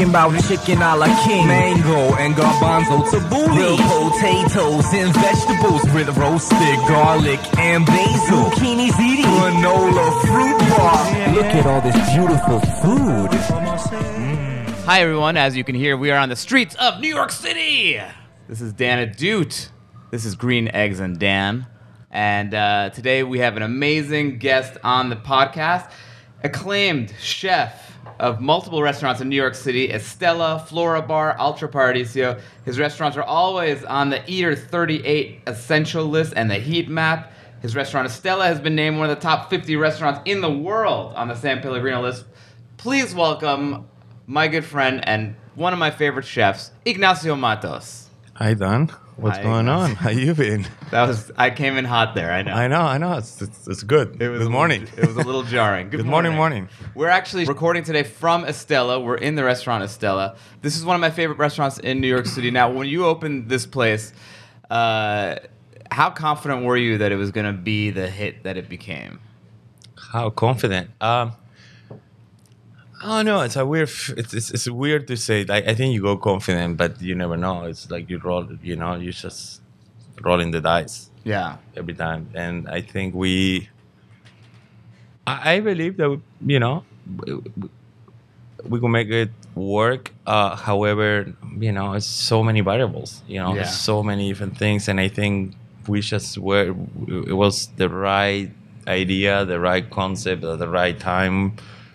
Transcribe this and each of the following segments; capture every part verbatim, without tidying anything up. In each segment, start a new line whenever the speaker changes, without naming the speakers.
talking about chicken a la king, mango and garbanzo tabbouleh, grilled potatoes and vegetables with roasted garlic and basil, zucchini ziti, granola fruit bar. Look at all this beautiful food.
Mm. Hi everyone, as you can hear, we are on the streets of New York City. This is Dan Adute. This is Green Eggs and Dan. And uh, today we have an amazing guest on the podcast, acclaimed chef of multiple restaurants in New York City, Estela, Flora Bar, Ultra Paradiso. His restaurants are always on the Eater thirty-eight Essential list and the Heat Map. His restaurant, Estela, has been named one of the top fifty restaurants in the world on the San Pellegrino list. Please welcome my good friend and one of my favorite chefs, Ignacio Matos.
Hi, Don. What's
Hi,
going
Ignacio.
on? How you been?
That was I came in hot there. I know.
I know, I know. It's it's, it's good.
It was
good
a
morning.
Little, it was a little jarring. Good,
Good morning, morning.
We're actually recording today from Estela. We're in the restaurant Estela. This is one of my favorite restaurants in New York City. Now, when you opened this place, uh, how confident were you that it was going to be the hit that it became?
How confident? Um, I don't know. It's a weird. f- It's it's, it's weird to say. Like, I think you go confident, but you never know. It's like you roll. You know, you just rolling the dice
Yeah.
every time. And I think we. I, I believe that you know. We, we- we can make it work. Uh, however, you know, it's so many variables. You know,
Yeah.
there's so many different things, and I think we just were. It was the right idea, the right concept, at the right time.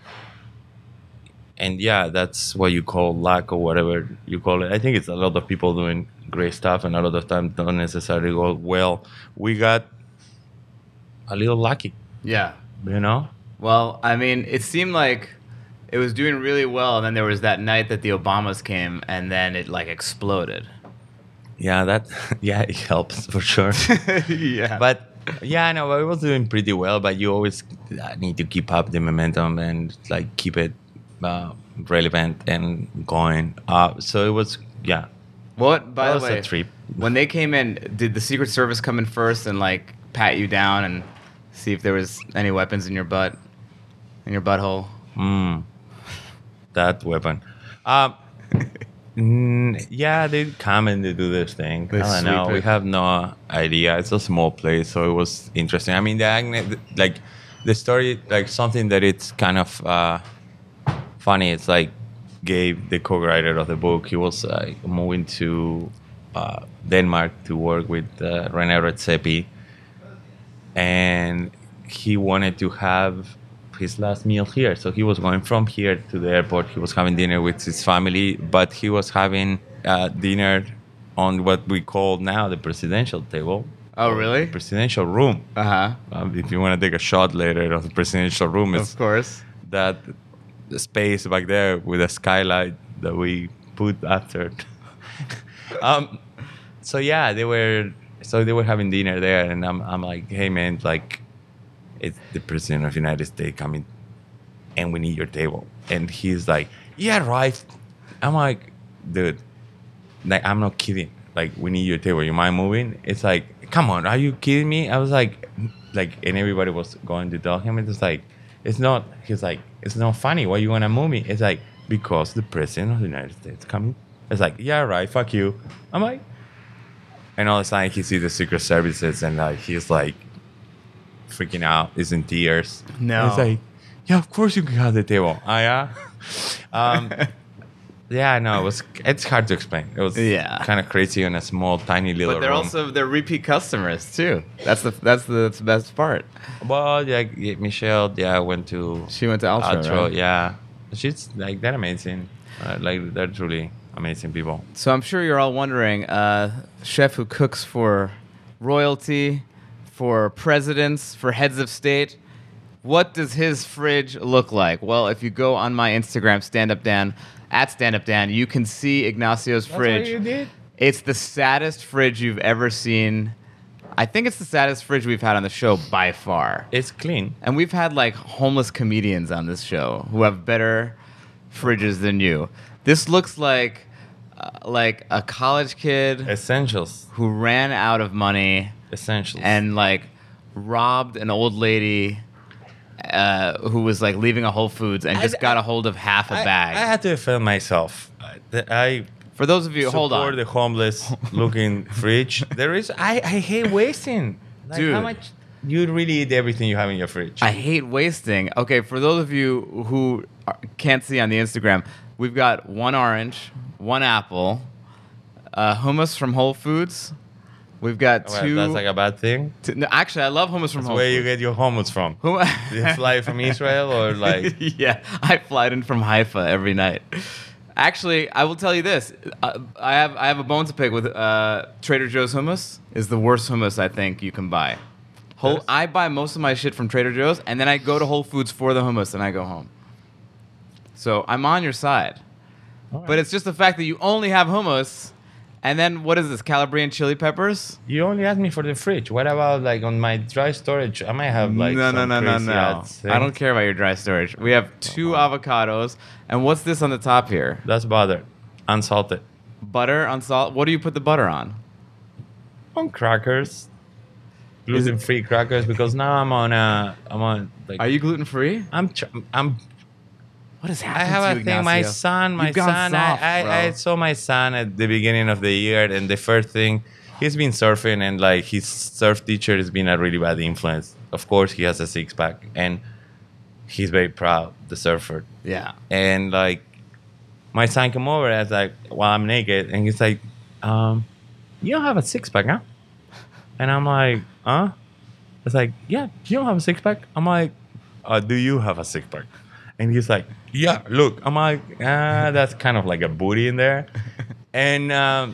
And yeah, that's what you call luck or whatever you call it. I think it's a lot of people doing great stuff, and a lot of times don't necessarily go well. We got a little lucky,
Yeah.
you know.
Well, I mean, it seemed like it was doing really well, and then there was that night that the Obamas came, and then it like exploded.
Yeah, that yeah, it helps for sure.
yeah.
But yeah, no, it was doing pretty well. But you always uh, need to keep up the momentum and like keep it uh, relevant and going up. So it was, yeah.
What, by
That
the
was
way,
a treat.
when they came in, did the Secret Service come in first and like pat you down and see if there was any weapons in your butt, in your butthole?
Mm, that weapon. Um, mm, yeah, they come and they do this thing.
They
I don't know.
sweep
We
it.
have no idea. It's a small place, so it was interesting. I mean, the Agne- like the story, like something that it's kind of uh, funny. It's like Gabe, the co-writer of the book, he was uh, moving to uh, Denmark to work with uh, René Redzepi, and he wanted to have his last meal here. So he was going from here to the airport. He was having dinner with his family, but he was having uh, dinner on what we call now the presidential table.
Oh, really?
Presidential room.
Uh huh.
Um, if you want to take a shot later of the presidential room, it's
Of course.
that space back there with a skylight that we put after. um, so yeah, they were so they were having dinner there, and I'm I'm like, hey man, like, it's the president of the United States coming, and we need your table. And he's like, yeah, right. I'm like, dude, like, I'm not kidding. Like, we need your table. You mind moving? It's like, come on, are you kidding me? I was like, like, and everybody was going to tell him. It's like, it's not. He's like, it's not funny. Why you wanna move me? It's like, because the president of the United States coming. It's like, yeah, right. Fuck you. I'm like, and all the time he sees the Secret Services, and like he's like freaking out. He's in tears.
No.
He's like, yeah, of course you can have the table. Ah, yeah. um, yeah, no, it was. It's hard to explain. It was
Yeah.
kind of crazy in a small, tiny little
But they're
room.
also they're repeat customers too. That's the that's the, that's the best part.
Well, yeah, yeah, Michelle, yeah, went to
She went to Ultra,
Outro,
right?
yeah. She's like, they're amazing. Uh, like, they're truly amazing people.
So I'm sure you're all wondering, uh, chef who cooks for royalty, for presidents, for heads of state, what does his fridge look like? Well, if you go on my Instagram, Stand Up Dan, at Stand Up Dan, you can see Ignacio's fridge.
did?
It's the saddest fridge you've ever seen. I think it's the saddest fridge we've had on the show by far.
It's clean.
And we've had like homeless comedians on this show who have better fridges than you. This looks like uh, like a college kid
Essentials.
who ran out of money
Essentials.
and like robbed an old lady uh, who was like leaving a Whole Foods and just
I-
got
I-
a hold of half a
I,
bag.
I had to defend myself. I, I
For those of you, hold
support
on.
the homeless looking fridge. There is. I, I hate wasting. Like,
Dude.
how much you really eat everything you have in your fridge?
I hate wasting. Okay, for those of you who are- can't see on the Instagram, we've got one orange, one apple, uh, hummus from Whole Foods. We've got
Well,
two.
that's like a bad thing.
two- no, actually, I love hummus from
That's
Whole
where you
Foods.
get your hummus from.
Hum-
Do you fly from Israel or like?
yeah, I fly in from Haifa every night. Actually, I will tell you this: uh, I have I have a bone to pick with uh, Trader Joe's hummus. Is the worst hummus I think you can buy. Whole,
Yes.
I buy most of my shit from Trader Joe's, and then I go to Whole Foods for the hummus, and I go home. So I'm on your side, but it's just the fact that you only have hummus, and then what is this? Calabrian chili peppers?
You only asked me for the fridge. What about like on my dry storage? I might have like
no, no,
some
no, no,
crazy
no.
ass
I don't
things.
care about your dry storage. We have two avocados, and what's this on the top here?
That's butter, unsalted.
Butter on salt. What do you put the butter on?
On crackers, gluten-free crackers. Because now I'm on a, I'm on like.
Are you gluten free?
I'm. Tr- I'm.
What is
I
happening
have
to
a
you,
thing. My
Ignacio?
son, my
You've gone
son.
soft,
I,
bro.
I, I saw my son at the beginning of the year, and the first thing, he's been surfing, and like his surf teacher has been a really bad influence. Of course, he has a six pack, and he's very proud, the surfer.
Yeah.
And like, my son came over, and I was like, "Well, I'm naked," and he's like, um, "You don't have a six pack, huh?" And I'm like, "Huh?" It's like, "Yeah, you don't have a six pack." I'm like, uh, "Do you have a six pack?" And he's like, "Yeah, look." I'm like, ah, that's kind of like a booty in there. And um,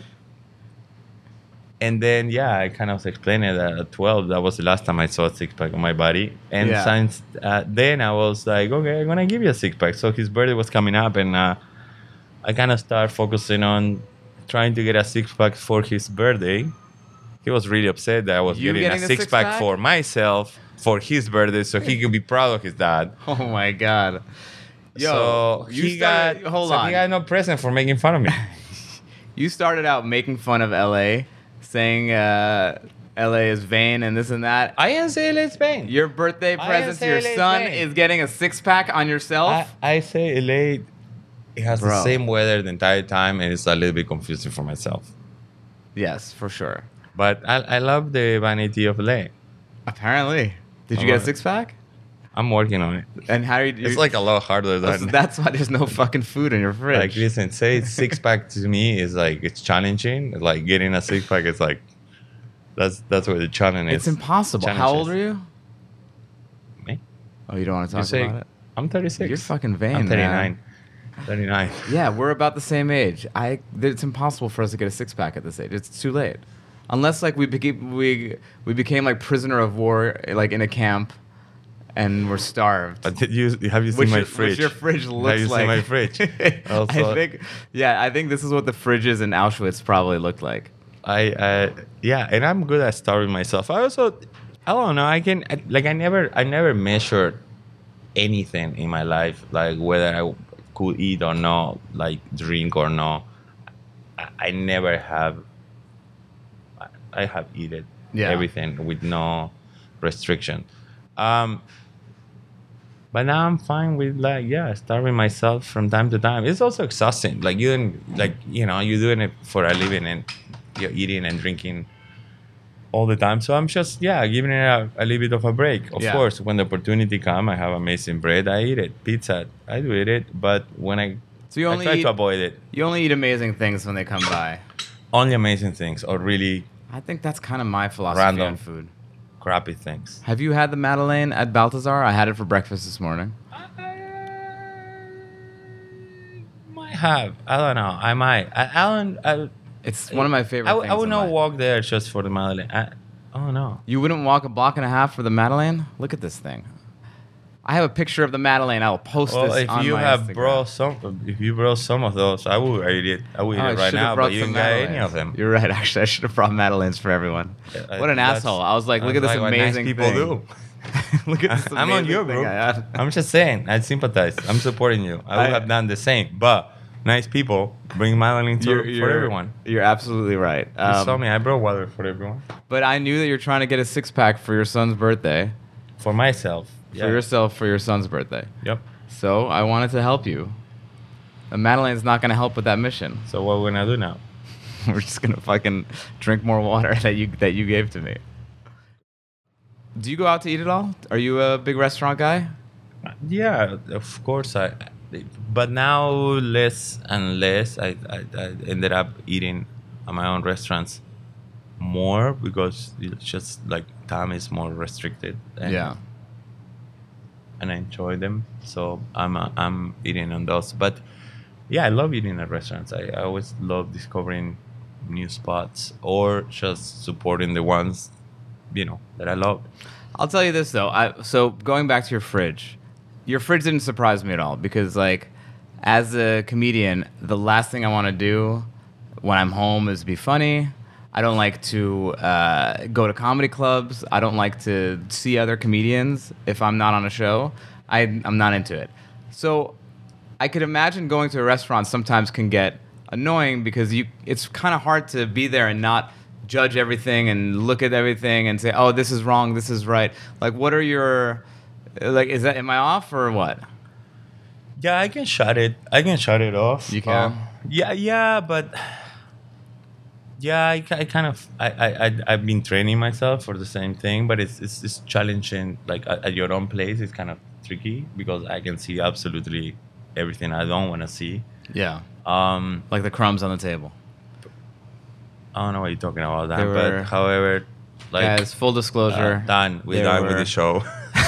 and then yeah, I kind of explained it that at twelve, that was the last time I saw a six pack on my body. And
Yeah.
since uh, then, I was like, okay, I'm gonna give you a six pack. So his birthday was coming up, and uh, I kind of started focusing on trying to get a six pack for his birthday. He was really upset that I was
You
getting,
getting
a
the
six pack
six-pack?
for myself for his birthday, so he could be proud of his dad.
Oh my god. Yo,
so
you
he
started,
got
hold
so
on.
he got no present for making fun of me.
You started out making fun of L A, saying uh, L A is vain and this and that.
I didn't say let's Spain.
Your birthday
I
present to
didn't
your
say
son
anything.
is getting a six pack on yourself.
I, I say L A, it has
Bro.
the same weather the entire time, and it's a little bit confusing for myself.
Yes, for sure.
But I, I love the vanity of L A.
Apparently. Did you
I
get a
love it.
six pack?
I'm working on it.
And how do you?
It's like a lot harder
that's,
than
that's why there's no fucking food in your fridge.
like listen. Say six pack to me is like it's challenging. Like getting a six pack is like that's that's where the challenge is.
it's impossible.
challenge
How
is.
old are you?
Me?
Oh, you don't want to
You
talk
say
about it?
I'm thirty-six.
You're fucking vain,
I'm thirty-nine.
man.
thirty-nine.
Yeah, we're about the same age. I it's impossible for us to get a six pack at this age. It's too late, unless like we became we we became like prisoner of war, like in a camp, and we're starved.
But did you have you seen
Which
my
your,
fridge?
which your fridge looks
have you
like.
seen my fridge? Also,
I think, yeah, I think this is what the fridges in Auschwitz probably looked like.
I uh, yeah, and I'm good at starving myself. I also I don't know. I can I, like I never I never measured anything in my life, like whether I could eat or not, like drink or not. I, I never have. I, I have eaten
Yeah.
everything with no restriction. Um, but now I'm fine with like yeah, starving myself from time to time. It's also exhausting. Like you don't like you know you're doing it for a living and you're eating and drinking all the time. So I'm just yeah giving it a, a little bit of a break. Of
Yeah.
course, when the opportunity comes, I have amazing bread. I eat it. Pizza, I do eat it. But when I
So you only
I try
eat,
to avoid it.
you only eat amazing things when they come by.
Only amazing things or really
I think that's kind of my philosophy
Random.
on food.
crappy things.
Have you had the Madeleine at Balthazar? I had it for breakfast this morning.
Might have. I don't know. I might. I, Alan. I,
It's one of my favorite
I,
things.
I would
in
not
life.
walk there just for the Madeleine. I, oh no.
You wouldn't walk a block and a half for the Madeleine? Look at this thing. I have a picture of the Madeleine. I will post
Well,
this
if
on
you
my
have
Instagram.
brought some, if you brought some of those, I would eat it. I would eat
Oh, I
it right
should have
now.
brought
But you
some
didn't get any
Madeleines.
of them.
You're right. Actually, I should have brought Madeleines for everyone.
Yeah,
What an
that's-
asshole! I was like, look at
that's
this
like what nice
amazing
people
thing.
do.
Look at this amazing
I'm on your
thing
group.
I had.
I'm just saying. I sympathize. I'm supporting you. I would
I-
have done the same. But nice people bring Madeleine to,
You're,
for
you're-
everyone.
You're absolutely right.
You
Um,
saw me. I brought water for everyone.
But I knew that you're trying to get a six pack for your son's birthday.
For myself. Yeah.
for yourself for your son's birthday.
Yep.
So I wanted to help you. And Madeleine's not going to help with that mission.
So what we're gonna do now?
We're just going to fucking drink more water that you that you gave to me. Do you go out to eat at all? Are you a big restaurant guy?
Yeah, of course. I, but now less and less. I, I, I ended up eating at my own restaurants more because it's just like time is more restricted. And,
Yeah.
And I enjoy them, so I'm uh, I'm eating on those. But yeah, I love eating at restaurants. I, I always love discovering new spots or just supporting the ones, you know, that I love.
I'll tell you this though. I so going back to your fridge, your fridge didn't surprise me at all because like, as a comedian, the last thing I want to do when I'm home is be funny. I don't like to uh, go to comedy clubs. I don't like to see other comedians if I'm not on a show. I I'm not into it. So I could imagine going to a restaurant sometimes can get annoying because you it's kind of hard to be there and not judge everything and look at everything and say, oh, this is wrong, this is right. Like, what are your, like, is that, am I off or what?
Yeah, I can shut it. I can shut it off.
You can?
Uh, yeah, yeah, but yeah, I, I kind of I, I I I've been training myself for the same thing, but it's it's, it's challenging. Like at, at your own place, it's kind of tricky because I can see absolutely everything I don't want to see.
Yeah.
Um,
Like the crumbs on the table.
I don't know what you're talking about,
They
Dan,
were-
but however, like
Guys, full disclosure.
uh, done. We're
they
done with
were-
the show.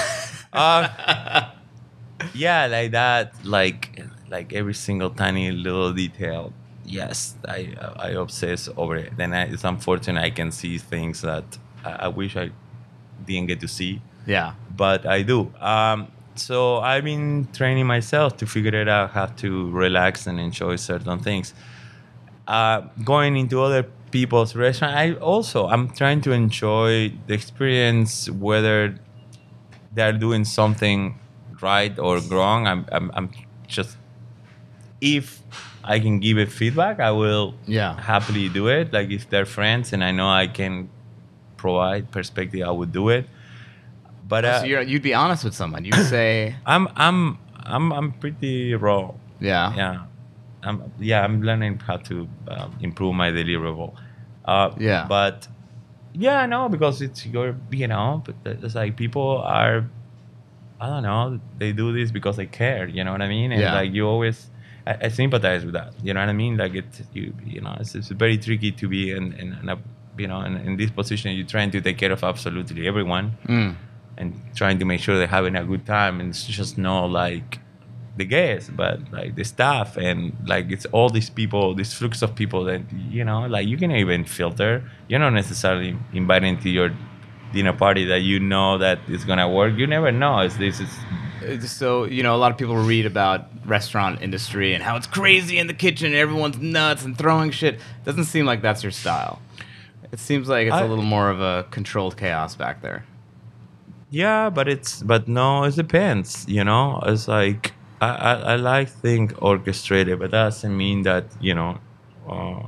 uh, yeah, like that. Like like every single tiny little detail. Yes, I I obsess over it. Then I, it's unfortunate I can see things that I, I wish I didn't get to see,
Yeah.
but I do. Um, so I've been training myself to figure it out how to relax and enjoy certain things. Uh, going into other people's restaurant, I also I'm trying to enjoy the experience, whether they're doing something right or wrong. I'm I'm, I'm just if I can give it feedback, I will
Yeah.
happily do it. Like if they're friends and I know I can provide perspective, I would do it. But uh,
So you're, you'd be honest with someone. You'd say,
I'm I'm I'm I'm pretty raw.
yeah.
Yeah, I'm yeah I'm learning how to um, improve my deliverable. Uh,
Yeah.
But yeah, no, because it's your you know, but it's like people are, I don't know, they do this because they care. You know what I mean? And
Yeah.
like you always, I, I sympathize with that. You know what I mean? Like it, you you know, it's, it's very tricky to be in in, in a you know in, in this position. You're trying to take care of absolutely everyone.
Mm.
And trying to make sure they're having a good time, and it's just not like the guests, but like the staff, and like it's all these people, this flux of people that you know, like you can even filter. You're not necessarily inviting to your dinner party that you know that it's gonna work. You never know. It's this is
Uh, So, you know, a lot of people read about restaurant industry and how it's crazy in the kitchen and everyone's nuts and throwing shit. Doesn't seem like that's your style. It seems like it's
I-
a little more of a controlled chaos back there.
yeah, but it's but no, it depends. You know, it's like I I, I like think orchestrated, but that doesn't mean that you know. Uh,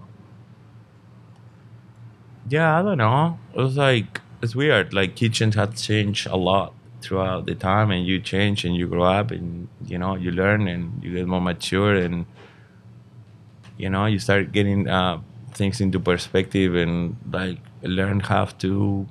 yeah, I don't know. It's like it's weird. Like kitchens have changed a lot throughout the time, and you change and you grow up, and you know you learn and you get more mature, and you know you start getting uh, things into perspective, and like learn how to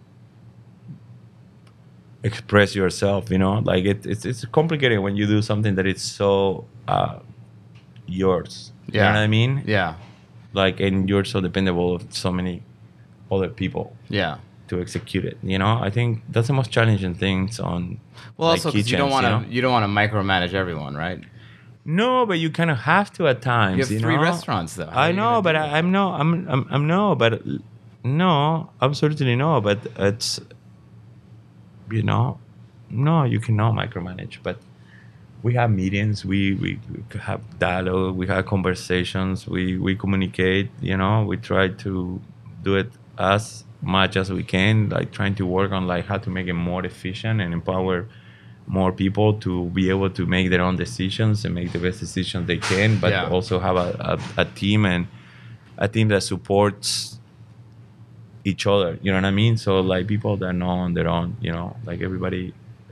express yourself. You know, like it, it's it's complicated when you do something that is so uh, yours. You know what I mean?
Yeah.
Like, and you're so dependable of so many other people
Yeah.
to execute it. You know, I think that's the most challenging things on.
Well,
like,
also 'cause you
kitchens,
don't want to
know?
you don't want to micromanage everyone, right?
No, but you kind of have to at times.
You have three
know?
restaurants, though. How are
I
you
know,
gonna
but
do
I,
that?
I'm no, I'm, I'm, I'm no, but no, absolutely no. But it's, you know, no, you cannot micromanage. But we have meetings, we, we, we have dialogue, we have conversations, we, we communicate. You know, we try to do it as much as we can, like trying to work on like how to make it more efficient and empower more people to be able to make their own decisions and make the best decisions they can, but
Yeah.
also have a, a, a team and a team that supports each other. You know what I mean? So like people that know on their own, you know, like everybody,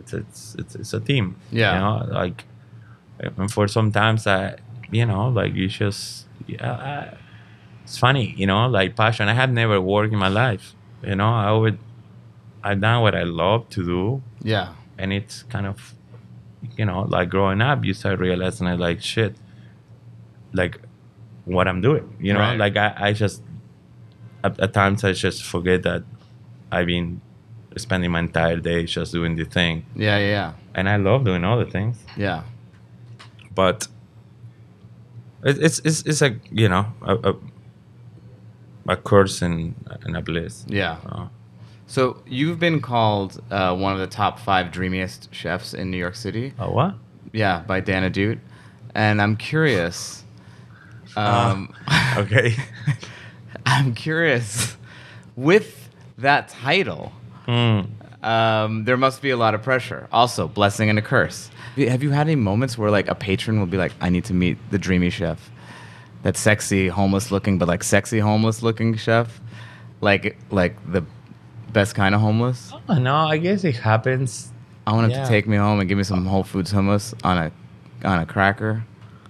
it's it's it's, it's a team.
Yeah.
You know, like, and for sometimes I, you know, like you just, yeah, I, it's funny, you know, like passion. I have never worked in my life. You know, I would, I've done what I love to do.
Yeah.
And it's kind of, you know, like growing up, you start realizing I like shit, like what I'm doing, you know,
Right.
like I, I just, at, at times I just forget that I've been spending my entire day just doing the thing.
Yeah, yeah,
And I love doing other things,
yeah.
but it, it's, it's, it's a, you know, a, a, a curse and, and a bliss.
Yeah.
Uh,
So you've been called uh, one of the top five dreamiest chefs in New York City.
oh, what?
Yeah, by Dana Dute. And I'm curious. Um,
Okay.
I'm curious. With that title,
Hmm.
um, there must be a lot of pressure. Also, blessing and a curse. Have you had any moments where like a patron will be like, "I need to meet the dreamy chef, that sexy homeless looking, but like sexy homeless looking chef, like like the best kind of homeless.
Oh, no, I guess it happens.
I want him
Yeah.
to take me home and give me some Whole Foods hummus on a on a cracker."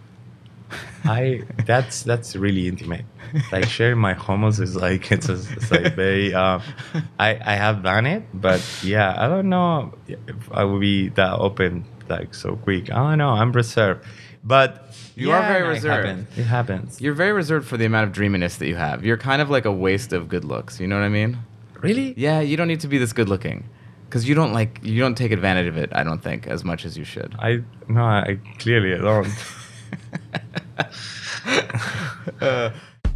I that's that's really intimate. Like sharing my hummus is like it's, a, it's like very. Um, I I have done it, but yeah, I don't know if I would be that open like so quick. I don't know. I'm reserved, but
You
yeah,
are very
no,
reserved.
It happens. It happens.
You're very reserved for the amount of dreaminess that you have. You're kind of like a waste of good looks. You know what I mean?
Really?
Yeah, you don't need to be this good looking, because you don't like you don't take advantage of it. I don't think as much as you should.
I no. I clearly I don't.
uh,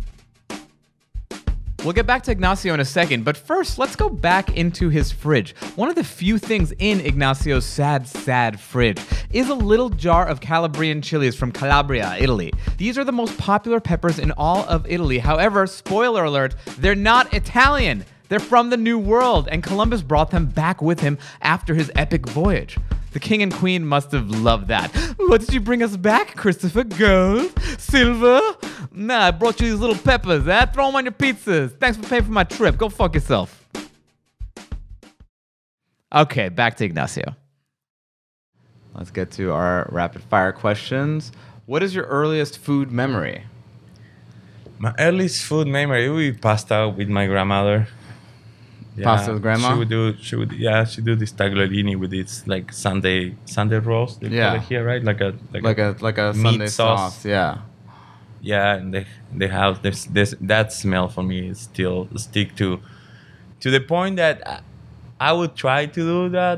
We'll get back to Ignacio in a second, but first, let's go back into his fridge. One of the few things in Ignacio's sad, sad fridge is a little jar of Calabrian chilies from Calabria, Italy. These are the most popular peppers in all of Italy. However, spoiler alert, they're not Italian. They're from the New World, and Columbus brought them back with him after his epic voyage. The king and queen must have loved that. What did you bring us back, Christopher? Gold? Silver? Nah, I brought you these little peppers, eh? Throw them on your pizzas. Thanks for paying for my trip. Go fuck yourself. Okay, back to Ignacio. Let's get to our rapid fire questions. What is your earliest food memory?
My earliest food memory would be pasta with my grandmother. Yeah,
Pasta with grandma?
She would do. She would. Yeah, she do this tagliolini with this like Sunday Sunday roast. They
Yeah.
call it here, right? Like a like,
Like a like a
meat
Sunday
sauce.
sauce. Yeah.
Yeah, and they they have this this that smell for me is still stick to to the point that I, I would try to do that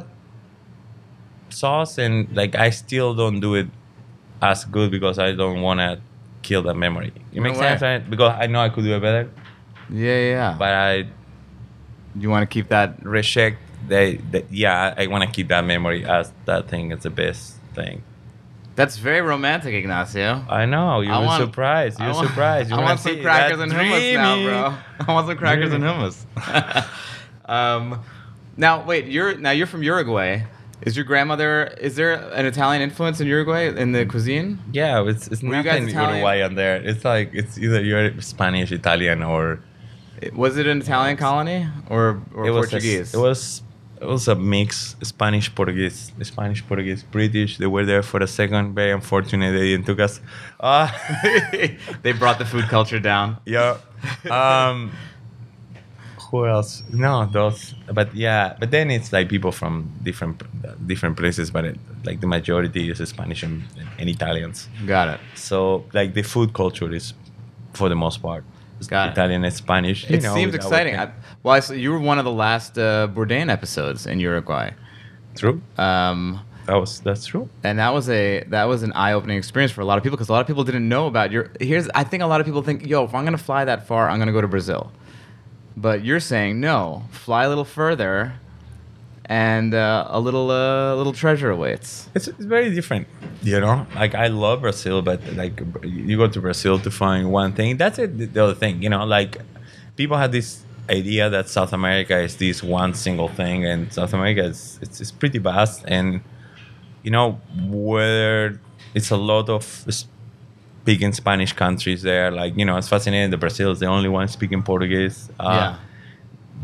sauce, and like I still don't do it as good because I don't want to kill that memory. It
No
makes
way.
sense, right? Because I know I could do it better,
Yeah, yeah.
but I
You want to keep that.
reject they, they yeah I want to keep that memory as that thing is the best thing.
That's very romantic, Ignacio.
I know you
I
were
want-
surprised. You
I
were
want-
surprised. You
I
wanna
want some
see
crackers
that
and hummus now,
dreamy-
bro. I want some crackers and
Dreamy.
hummus. um, now wait, you're now you're from Uruguay. Is your grandmother? Is there an Italian influence in Uruguay in the cuisine?
Yeah, it's it's
Were you guys
nothing
Italian?
Uruguayan there. It's like it's either you're Spanish, Italian, or
Was it an Italian colony or or
it was
Portuguese?
A, it was it was a mix Spanish Portuguese, Spanish Portuguese British. They were there for a second. Very unfortunate they didn't took us. Uh,
They brought the food culture down.
yeah. Um, who else? No, those. But yeah, but then it's like people from different different places, but it, like the majority is Spanish and, and Italians.
Got it.
So like the food culture is, for the most part,
Got it.
Italian and Spanish.
It
you know,
seems
I would
exciting.
think.
I, well, I saw, you were one of the last uh, Bourdain episodes in Uruguay.
True.
Um,
That was that's true.
And that was a that was an eye-opening experience for a lot of people because a lot of people didn't know about your. Here's I think a lot of people think, yo, if I'm gonna fly that far, I'm gonna go to Brazil. But you're saying no, fly a little further, and uh, a little uh, little treasure awaits.
It's, it's very different, you know. Like I love Brazil, but like you go to Brazil to find one thing. That's it. The other thing, you know, like people have this idea that South America is this one single thing, and South America is it's, it's pretty vast, and you know whether it's a lot of speaking Spanish countries there. Like you know, it's fascinating that Brazil is the only one speaking Portuguese. Uh,
Yeah.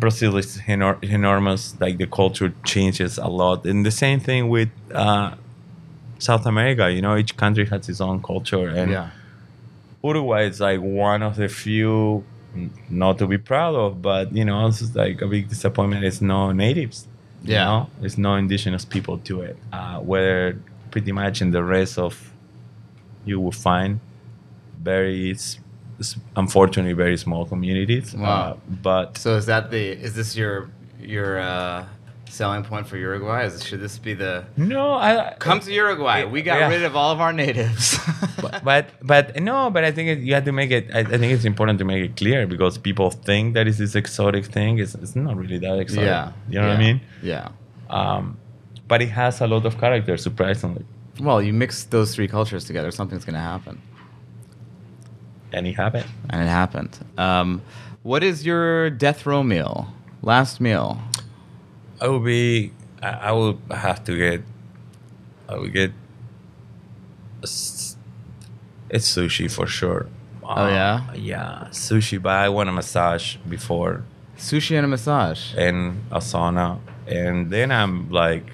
Brazil is enor- enormous. Like the culture changes a lot, and the same thing with uh, South America. You know, each country has its own culture, and
Yeah.
Uruguay is like one of the few, n- not to be proud of, but you know, it's like a big disappointment. It's no natives. You
Yeah.
know, there's no indigenous people to it. Uh, where pretty much in the rest of, you will find very, s- s- unfortunately, very small communities.
Wow.
Uh, but
So is that the is this your your uh, selling point for Uruguay? Is should this be the
no, I
come to Uruguay? We got
Yeah.
rid of all of our natives.
but, but but no, but I think it, you have to make it. I, I think it's important to make it clear because people think that it's this exotic thing. It's, it's not really that exotic.
yeah.
you know
yeah.
what I mean.
Yeah.
Um, but it has a lot of character, surprisingly,
Well, you mix those three cultures together, something's going to happen.
and it happened.
And it happened. Um, what is your death row meal? Last meal?
I would be. I, I would have to get. I would get. a s- It's sushi for sure.
Oh, yeah?
Yeah, sushi. But I want a massage before
Sushi and a massage.
and a sauna, and then I'm like,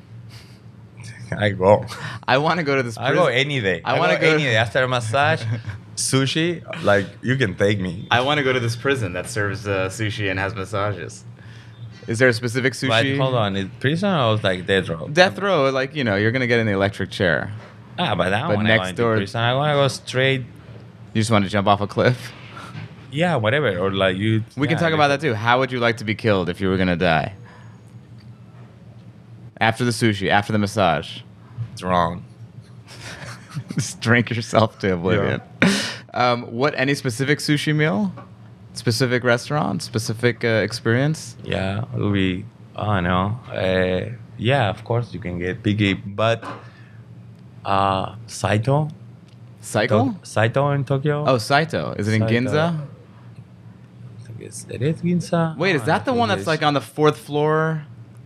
I go.
I want to go to this
I
prison.
go any day.
I
I,
wanna
want to
go-
go any day after a massage. Sushi, like you can take me.
I want to go to this prison that serves uh, sushi and has massages. Is there a specific sushi?
But hold on, it prison I was like death row.
Death row, like, you know, you're going to get in the electric chair.
Ah, but I don't
But
want to go
next
into
door-
prison. I want to go straight.
You just want to jump off a cliff?
Yeah, whatever. Or like you.
We can
yeah,
talk about that too. How would you like to be killed if you were going to die? After the sushi, after the massage.
It's wrong.
Just drink yourself to oblivion. Um, what, any specific sushi meal? Specific restaurant? Specific uh, experience?
Yeah, it will be. I don't know. Uh, yeah, of course you can get picky, but uh, Saito.
Cycle?
To- Saito in Tokyo.
Oh, Saito. Is it in
Saito.
Ginza?
I think it's, it is Ginza.
Wait, is
Ah,
that the
I
one
think
that's
it
like
is.
on the fourth floor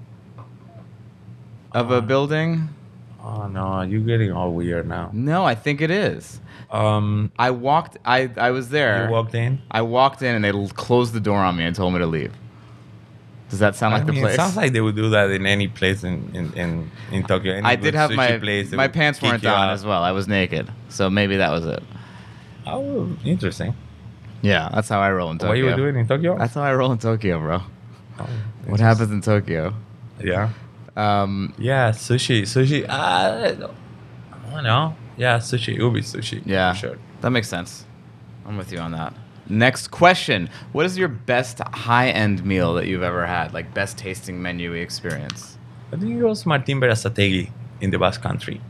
of a
Uh,
building?
Oh no, you're getting all weird now.
No, I think it is.
Um,
I walked. I I was there.
you walked in.
I walked in and they l- closed the door on me and told me to leave. Does that sound like
I
the
mean,
place?
It sounds like they would do that in any place in in in, in Tokyo. Any
I
good
did have
sushi
my
place, they
my
would
pants
kick
weren't
you
on
out.
as well. I was naked, so maybe that was it.
Oh, interesting.
Yeah, that's how I roll in Tokyo.
What you were doing in Tokyo?
That's how I roll in Tokyo, bro.
Oh,
What
interesting.
happens in Tokyo?
Yeah.
Um,
Yeah, sushi, sushi. Uh, I don't know. Yeah, sushi. It would be sushi.
yeah,
for sure.
that makes sense. I'm with you on that. Next question: what is your best high-end meal that you've ever had? Like best tasting menu experience?
I think it was Martin Berazategui in the Basque Country.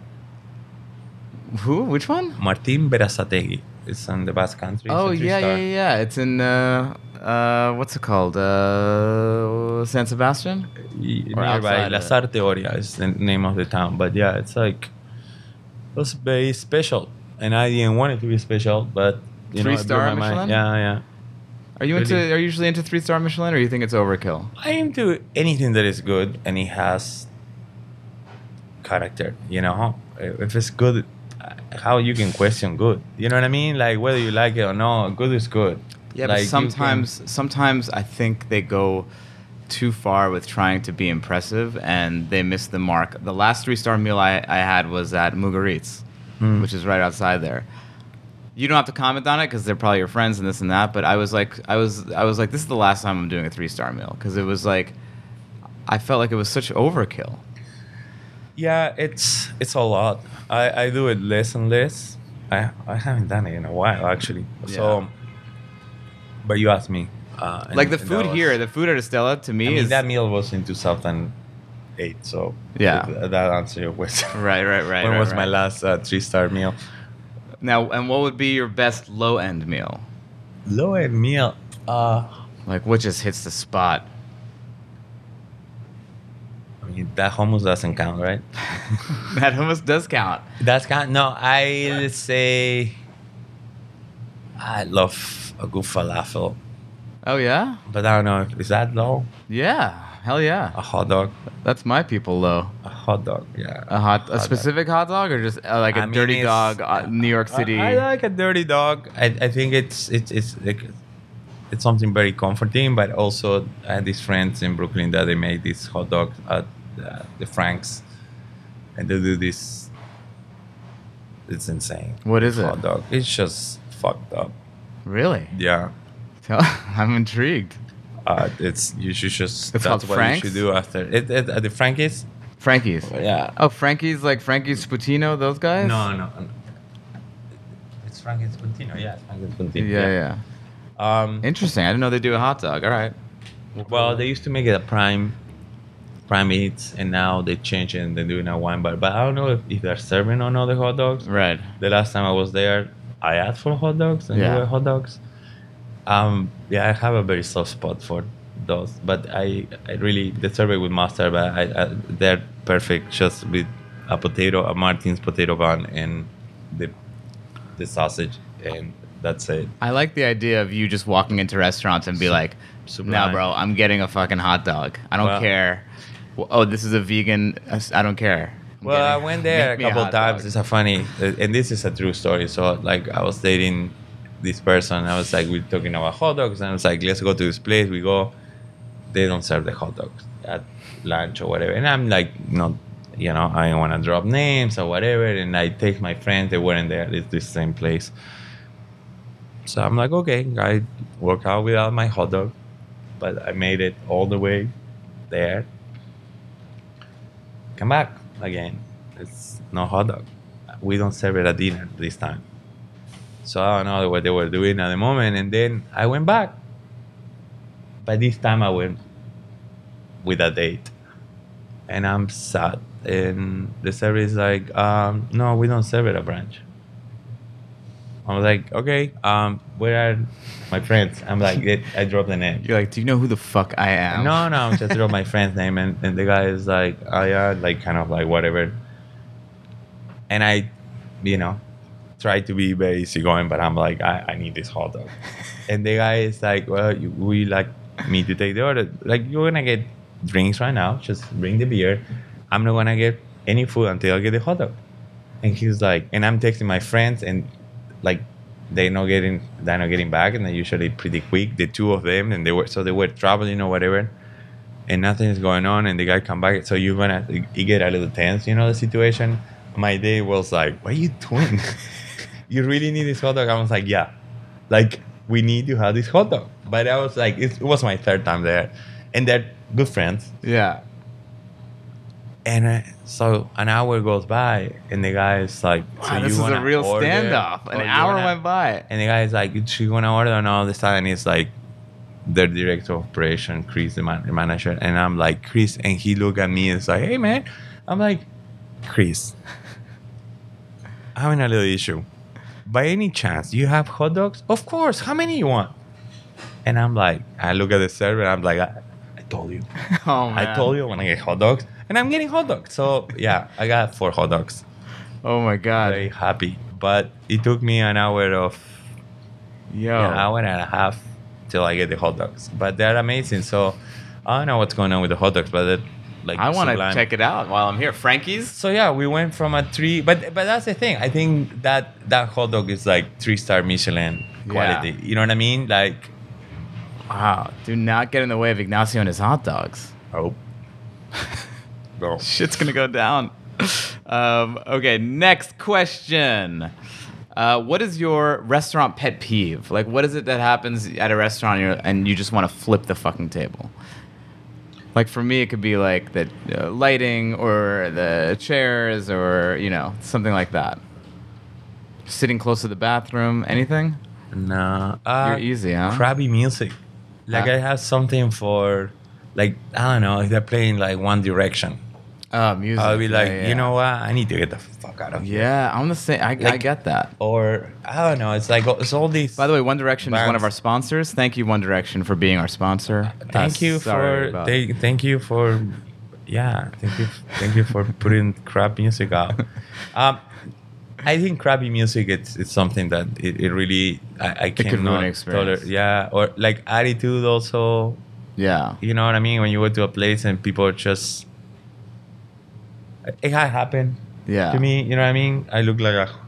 Who? Which one?
Martin Berazategui. It's in the Basque Country. It's
Oh
a
yeah, yeah,
three-star.
yeah, yeah. It's in uh, uh, what's it called? Uh, San Sebastian.
Y-
Or
Nearby
outside
La
it.
Sarteoria is the name of the town. But yeah, it's like it was very special, and I didn't want it to be special, but you know, it blew
Three-star
my mind.
Michelin?
Yeah, yeah.
Are you into?
Really?
Are you usually into three star Michelin, or you think it's overkill?
I am to anything that is good and it has character. You know, if it's good, uh, how you can question good? You know what I mean? Like whether you like it or not, good is good.
Yeah,
Like,
but
you
sometimes, sometimes I think they go too far with trying to be impressive, and they miss the mark. The last three star meal I, I had was at Mugaritz,
Hmm.
which is right outside there. You don't have to comment on it because they're probably your friends and this and that. But I was like, I was, I was like, this is the last time I'm doing a three star meal because it was like, I felt like it was such overkill.
Yeah, it's it's a lot. I, I do it less and less. I I haven't done it in a while actually. So,
Yeah.
but you asked me. Uh, and-
Like the
and
food
that was-
here, the food at Estella to me
I mean,
is
that meal was in two thousand eight, so
Yeah.
th- that answers your question.
right, right, right.
when
right,
was my
right.
last uh, three star meal?
Now, and what would be your best low end meal?
Low end meal. Uh,
Like what just hits the spot?
I mean that hummus doesn't count, right?
That almost does count.
That's count. No, I would say I love a good falafel,
Oh yeah,
but I don't know if is that low.
yeah, hell yeah.
A hot dog,
That's my people low.
a hot dog, yeah.
A hot, a
dog.
specific hot dog, or just uh, like a
I mean,
dirty
it's-
dog, uh, New York City.
I, I like a dirty dog. I, I think it's it's it's like it's something very comforting. But also, I had these friends in Brooklyn that they made these hot dogs at uh, the Frank's, and they do this. It's insane.
What is it?
Hot dog. It's just fucked up.
Really?
Yeah.
I'm intrigued.
Uh, it's you should just.
It's
that's
called
what
Frank's?
you should do after it. it at the Frankie's.
Frankie's.
Yeah.
Oh, Frankie's like Frankie's Sputino, those guys?
No, no. It's Frankie's Puntino. Yeah, Frankie's Puntino.
Yeah, yeah.
Um,
Interesting. I didn't know they do a hot dog. All right.
well, they used to make it a prime, prime eats, and now they change it and they're doing a wine bar. But I don't know if, if they're serving on other hot dogs.
Right.
The last time I was there, I asked for hot dogs and
Yeah.
they were hot dogs. Um, yeah, I have a very soft spot for those, but I, I really they serve it with mustard, but I, I, they're perfect just with a potato, a Martin's potato bun, and the the sausage, and that's it.
I like the idea of you just walking into restaurants and be like,
sublime.
"No, bro, I'm getting a fucking hot dog. I don't
Well-
care. Well, oh, this is a vegan. I don't care." I'm
Well, I
getting-
went there
make
a
me
couple
hot
times.
dog.
It's a funny, and this is a true story. So, like, I was dating this person. I was like, we're talking about hot dogs, and I was like, let's go to this place. We go. They don't serve the hot dogs at lunch or whatever. And I'm like, not, you know, I don't want to drop names or whatever. And I take my friends. They weren't there. It's the same place. So I'm like, okay, I work out without my hot dog, but I made it all the way there. Come back again. It's no hot dog. We don't serve it at dinner this time. So I don't know what they were doing at the moment. And then I went back. But this time I went with a date. And I'm sad. And the service is like, um, no, we don't serve it at brunch. I was like, okay, um, where are my friends? I'm like, it, I dropped the name.
You're like, do you know who the fuck I am?
No, no, I just wrote my friend's name, and, and the guy is like, oh yeah, like kind of like whatever. And I, you know, tried to be very easygoing, but I'm like, I, I need this hot dog. And the guy is like, well, you, would you like me to take the order? Like, you're gonna get drinks right now. Just bring the beer. I'm not gonna get any food until I get the hot dog. And he's like, and I'm texting my friends, and like they're not getting they're not getting back, and they're usually pretty quick, the two of them, and they were so they were traveling or whatever, and nothing is going on, and the guy come back, so you're gonna you get a little tense, you know, the situation. My day was like, what are you doing? You really need this hot dog? I was like, yeah, like we need to have this hot dog. But I was like, it, it was my third time there, and they're good friends.
Yeah.
And uh, so an hour goes by, and the guy is like,
Wow,
so
this
you
is a
wanna
real
order,
standoff. An
or you
hour
wanna-
went by.
And the guy is like, "She gonna order?" And all this time, and it's like, their director of operation, Chris, the, man- the manager, and I'm like, Chris, and he looked at me and it's like, "Hey, man," I'm like, Chris, I'm having a little issue. By any chance, do you have hot dogs? Of course. How many you want? And I'm like, I look at the server, and I'm like, I, I told you,
Oh, man.
I told you when I get hot dogs, and I'm getting hot dogs. So yeah, I got four hot dogs.
Oh, my God.
Very happy, but it took me an hour of
Yo.
an hour and a half till I get the hot dogs. But they're amazing. So I don't know what's going on with the hot dogs, but it, like
I want to
sublime.
check it out while I'm here. Frankie's?
So yeah, we went from a three, but but that's the thing. I think that that hot dog is like three star Michelin quality.
Yeah.
You know what I mean? Like,
Wow. Do not get in the way of Ignacio and his hot dogs.
oh, bro.
Shit's going to go down. Um, okay, next question. Uh, what is your restaurant pet peeve? Like, what is it that happens at a restaurant and, you're, and you just want to flip the fucking table? Like, for me, it could be like the uh, lighting or the chairs or, you know, something like that. Sitting close to the bathroom, anything?
No, uh,
You're easy, huh?
Crabby music. Like
Huh?
I have something for, like I don't know, if they're playing like One Direction.
Oh, music.
I'll be like,
yeah, yeah.
you know what? I need to get the fuck out of here.
Yeah, I'm the same. I, I
Like-
get that.
Or I don't know. It's like it's all these.
By the way, One Direction is one of
bands.
our sponsors. Thank you, One Direction, for being our sponsor.
Thank
Uh,
you
sorry
for
about-
thank, thank you for yeah thank you thank you for putting crap music out. Um, I think crappy music it's it's something that it, it really I, I
could ruin
cannot
an experience.
tolerate. Yeah, or like attitude also.
Yeah.
You know what I mean? When you go to a place and people are just it had happened
Yeah.
to me. You know what I mean? I look like a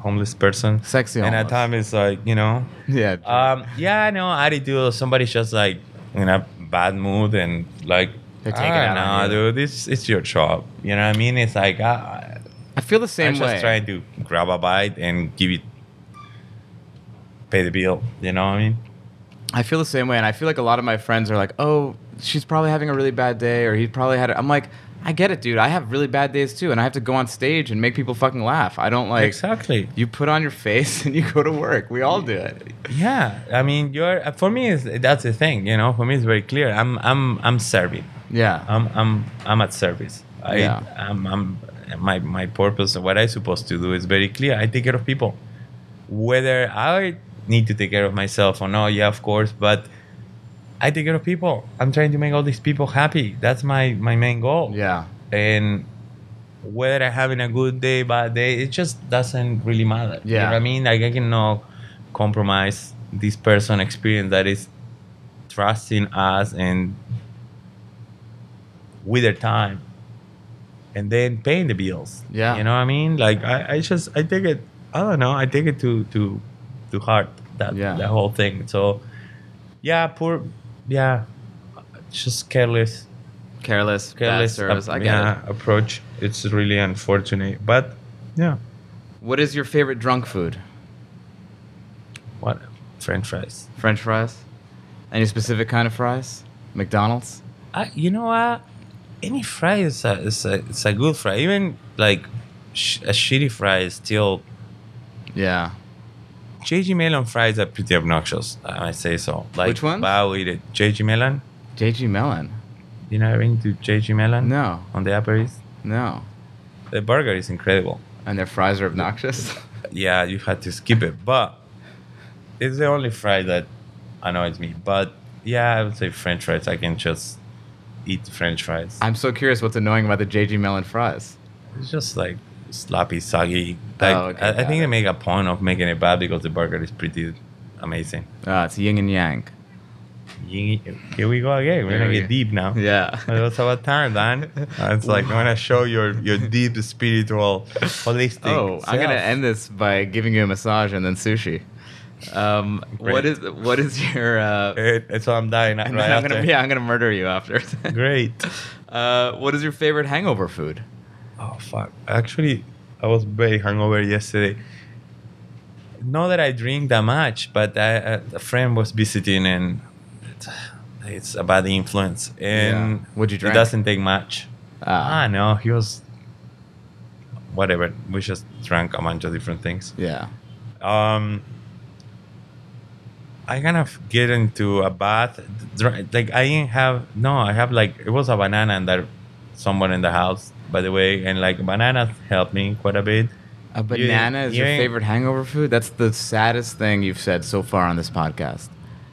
homeless person.
Sexy
And
homeless.
at times it's like, you know,
Yeah.
um, yeah, I know attitude. Somebody's just like in a bad mood and like,
They're taking
ah,
it out on
no,
you.
dude, this it's your job. You know what I mean? It's like ah,
I feel the same
I'm
way.
just trying to grab a bite and give it, pay the bill. You know what I mean?
I feel the same way, and I feel like a lot of my friends are like, "Oh, she's probably having a really bad day," or he probably had. It. I'm like, I get it, dude. I have really bad days too, and I have to go on stage and make people fucking laugh. I don't like.
Exactly.
You put on your face and you go to work. We all do it.
Yeah, I mean, you're for me. Is that's the thing. You know, for me, it's very clear. I'm I'm I'm serving.
Yeah.
I'm I'm I'm at service. I
Yeah.
I'm, I'm my my purpose, what I'm supposed to do is very clear. I take care of people. Whether I need to take care of myself or not, yeah, of course, but I take care of people. I'm trying to make all these people happy. That's my my main goal.
Yeah.
And whether I'm having a good day, bad day, it just doesn't really matter. You know
Yeah.
what I mean? Like I cannot compromise this person experience that is trusting us and with their time and then paying the bills.
Yeah.
You know what I mean? Like I, I just I take it I don't know, I take it to to to heart that
Yeah.
that whole thing. So yeah, poor yeah. Just careless
Careless,
careless
bad service.
ap-
I get
yeah,
it.
approach. It's really unfortunate. But yeah.
What is your favorite drunk food?
What French fries.
French fries? Any specific kind of fries? McDonald's?
I, you know what? Any fry is a, is a, it's a good fry. Even like sh- a shitty fry is still.
Yeah.
J G Melon fries are pretty obnoxious. I might say so. Like,
Which ones?
But I'll eat it. J G Melon.
J G Melon?
You know, into J G Melon.
No.
On the Upper East.
No.
The burger is incredible.
And their fries are obnoxious?
Yeah, you had to skip it, but it's the only fry that annoys me. But yeah, I would say French fries. I can just eat French fries.
I'm so curious what's annoying about the J G Melon fries.
It's just like sloppy, soggy. Like,
Oh, okay,
I, I
got
think
it.
they make a point of making it bad because the burger is pretty amazing.
Ah, it's yin and yang.
Yin- Here we go again. We're
There
gonna
we
get
go.
deep now.
Yeah.
But it's about time, Dan. Uh, It's like I want to show your your deep spiritual, holistic.
Oh, I'm gonna
self.
end this by giving you a massage and then sushi. Um, what
Great.
is what is your? Uh,
It, it's what I'm dying at
and
right
then I'm
after.
gonna yeah, I'm gonna murder you after.
Great.
Uh, what is your favorite hangover food?
Oh fuck! Actually, I was very hungover yesterday. Not that I drink that much, but I, a a friend was visiting and it's, it's a bad influence. And
Yeah. What'd you
it
drink?
doesn't take much.
Ah.
Ah, no, he was whatever. We just drank a bunch of different things.
Yeah.
Um, I kind of get into a bath. dr- Like I didn't have no, I have like it was a banana and that someone in the house, by the way, and like bananas helped me quite a bit.
A banana is
you
your
ain't-
favorite hangover food? That's the saddest thing you've said so far on this podcast.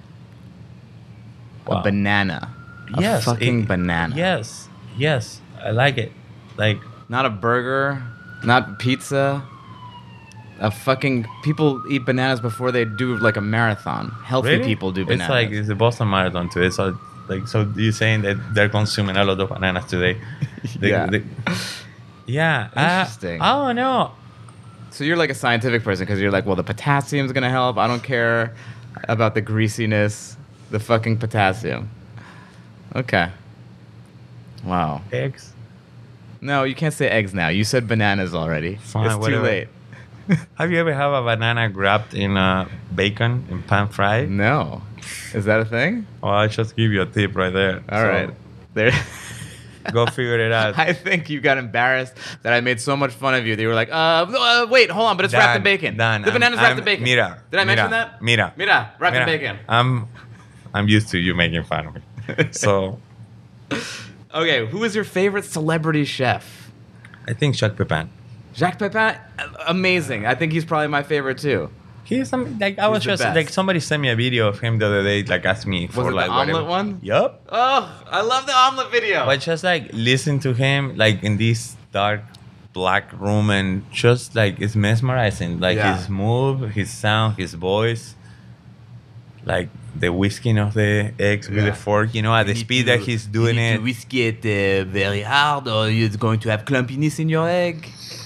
A
Wow.
banana. A
Yes,
fucking
it-
banana.
Yes, yes, I like it. Like
Not a burger, not pizza. A fucking people eat bananas before they do like a marathon. Healthy
really?
people do bananas.
It's like it's the Boston Marathon today. So like, so you're saying that they're consuming a lot of bananas today? They-
Yeah.
they- yeah. I-
Interesting.
I don't know.
So you're like a scientific person because you're like, well, the potassium's gonna help. I don't care about the greasiness, the fucking potassium. Okay. Wow.
Eggs.
No, you can't say eggs now. You said bananas already.
Fine,
it's too
whatever.
late.
Have you ever have a banana wrapped in uh, bacon and pan fried?
No. Is that a thing?
Well, I just give you a tip right there.
All
So,
right. There.
Go figure it out.
I think you got embarrassed that I made so much fun of you. They were like, uh, no, uh wait, hold on, but it's wrapped in
Dan,
bacon.
Dan,
the
I'm-
banana's wrapped
I'm-
in bacon.
Mira.
Did I mention
mira,
that?
Mira.
Mira, wrapped in
Mira,
bacon.
I'm, I'm used to you making fun of me. So
Okay, who is your favorite celebrity chef?
I think Jacques Pepin.
Jacques Pepin, amazing. I think he's probably my favorite too.
He's some, like I was
He's the
just
best.
like somebody sent me a video of him the other day, like asked me for
Was it the
like
omelet
whatever.
one?
Yup.
Oh, I love the omelet video.
But just like listen to him like in this dark black room and just like it's mesmerizing. Like
Yeah.
his move, his sound, his voice, like the whisking of the eggs with
Yeah.
the fork, you know, at the speed that he's doing it.
whisk it uh, very hard, or you're going to have clumpiness in your egg.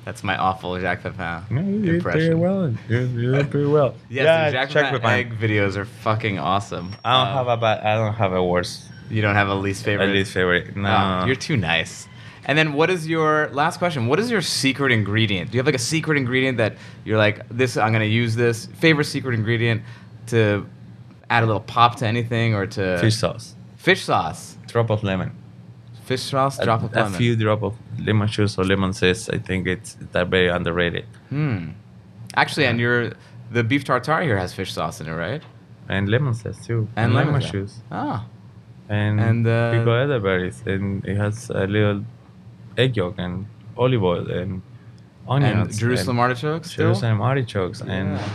That's my awful Jacques Pepin
No, you did
impression.
pretty well. You, you did pretty well.
Yes, the Jacques Pepin egg videos are fucking awesome.
I don't
Um,
have a bad. I don't have a worst.
You don't have a least favorite?
A least favorite. No.
Oh, you're too nice. And then what is your last question? What is your secret ingredient? Do you have like a secret ingredient that you're like, this I'm gonna use this favorite secret ingredient to add a little pop to anything or to
Fish sauce.
Fish sauce.
Drop of lemon.
Fish sauce,
A-
drop of
a,
lemon.
few drop of lemon juice or lemon zest. I think it's that very underrated.
Hmm. Actually, and your the beef tartare here has fish sauce in it, right?
And lemon zest too.
And
lemon
lemon zest.
juice.
Ah.
And,
And, uh,
pickled elderberries. And it has a little egg yolk and olive oil and onions.
And Jerusalem
and
artichokes. Still?
Jerusalem artichokes. And
Yeah.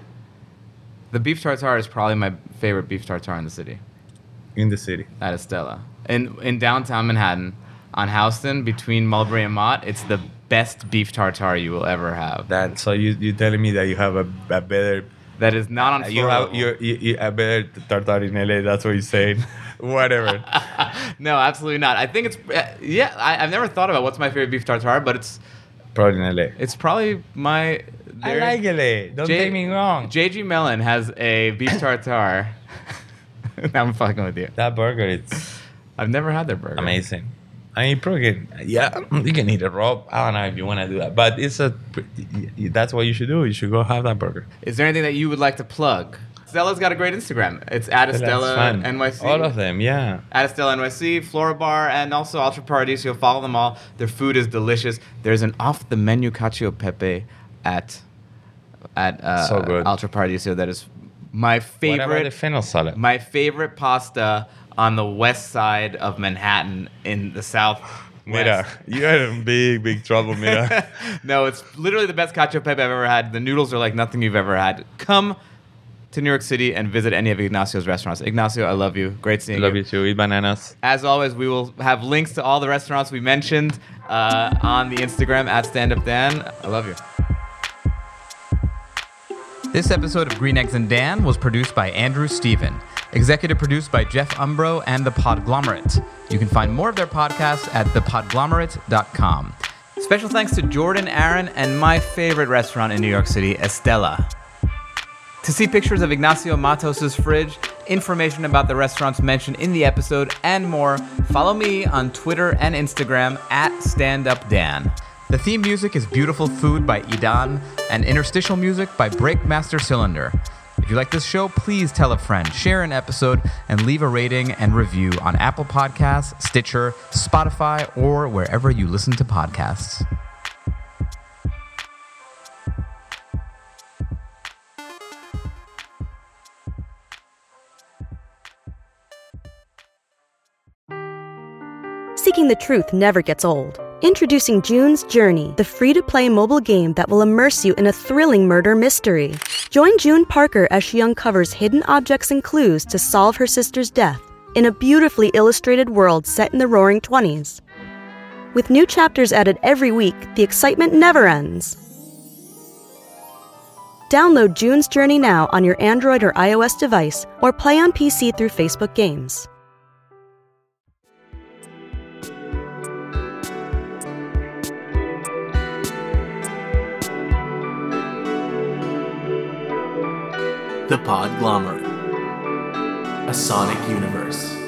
The beef tartare is probably my favorite beef tartare in the city.
in the city.
At Estella. In in downtown Manhattan, on Houston, between Mulberry and Mott, it's the best beef tartare you will ever have.
That so you you telling me that you have a, a better
That is not on
you
floor
have
level.
you, you, you a better tartar in L A. That's what you're saying. Whatever.
No, absolutely not. I think it's uh, yeah. I, I've never thought about what's my favorite beef tartare, but it's
Probably in L A.
it's probably my.
I
there-
like L A. Don't
J-
take me wrong.
J G Mellon has a beef tartare. I'm fucking with you.
That burger, it's
I've never had their burger.
amazing. I mean, you probably can, yeah, you can eat it raw. I don't know if you want to do that, but it's a. That's what you should do. You should go have that burger.
Is there anything that you would like to plug? Stella's got a great Instagram. It's at
That's
Estella
fun.
N Y C.
All of them, yeah.
At Estella N Y C, Flora Bar, and also Ultra Paradiso. Follow them all. Their food is delicious. There's an off-the-menu cacio e pepe at at uh,
So good.
Ultra Paradiso that is my
What about
favorite.
the fennel salad?
My favorite pasta on the west side of Manhattan in the south.
Mira, you are in big, big trouble, Mira.
No, it's literally the best cacio e pepe I've ever had. The noodles are like nothing you've ever had. Come to New York City and visit any of Ignacio's restaurants. Ignacio, I love you. Great seeing
Love
you.
you too. Eat bananas.
As always, we will have links to all the restaurants we mentioned uh, on the Instagram at StandUpDan. I love you. This episode of Green Eggs and Dan was produced by Andrew Steven. Executive produced by Jeff Umbro and The Podglomerate. You can find more of their podcasts at the podglomerate dot com. Special thanks to Jordan, Aaron, and my favorite restaurant in New York City, Estella. To see pictures of Ignacio Matos' fridge, information about the restaurants mentioned in the episode, and more, follow me on Twitter and Instagram at StandUpDan. The theme music is Beautiful Food by Idan and interstitial music by Breakmaster Cylinder. If you like this show, please tell a friend, share an episode, and leave a rating and review on Apple Podcasts, Stitcher, Spotify, or wherever you listen to podcasts.
Seeking the truth never gets old. Introducing June's Journey, the free-to-play mobile game that will immerse you in a thrilling murder mystery. Join June Parker as she uncovers hidden objects and clues to solve her sister's death in a beautifully illustrated world set in the Roaring Twenties. With new chapters added every week, the excitement never ends. Download June's Journey now on your Android or iOS device, or play on P C through Facebook Games.
The Podglomerate, a sonic universe.